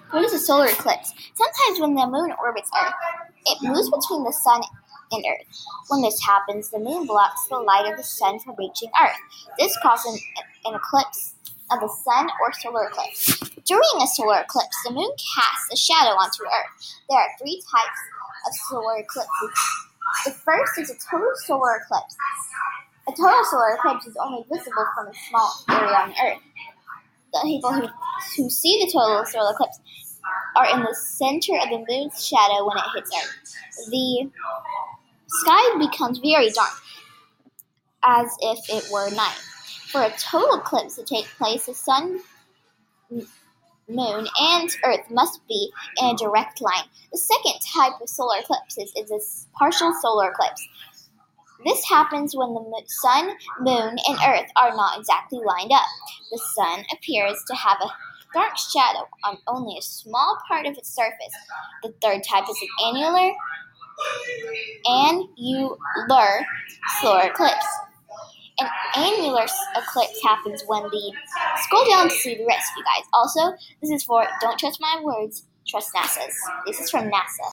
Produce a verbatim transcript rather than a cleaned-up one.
What is a solar eclipse? Sometimes when the moon orbits Earth, it moves between the sun and Earth. When this happens, the moon blocks the light of the sun from reaching Earth. This causes an, an eclipse of the sun or solar eclipse. During a solar eclipse, the moon casts a shadow onto Earth. There are three types of solar eclipses. The first is a total solar eclipse. A total solar eclipse is only visible from a small area on Earth. The people who, who see the total solar eclipse are in the center of the moon's shadow when it hits Earth. The sky becomes very dark, as if it were night. For a total eclipse to take place, the sun, moon, and Earth must be in a direct line. The second type of solar eclipses is a partial solar eclipse. This happens when the sun, moon, and Earth are not exactly lined up. The sun appears to have a dark shadow on only a small part of its surface. The third type is an annular annular solar eclipse. An annular eclipse happens when the scroll down to see the rest, you guys. Also, this is for don't trust my words, trust NASA's. This is from NASA.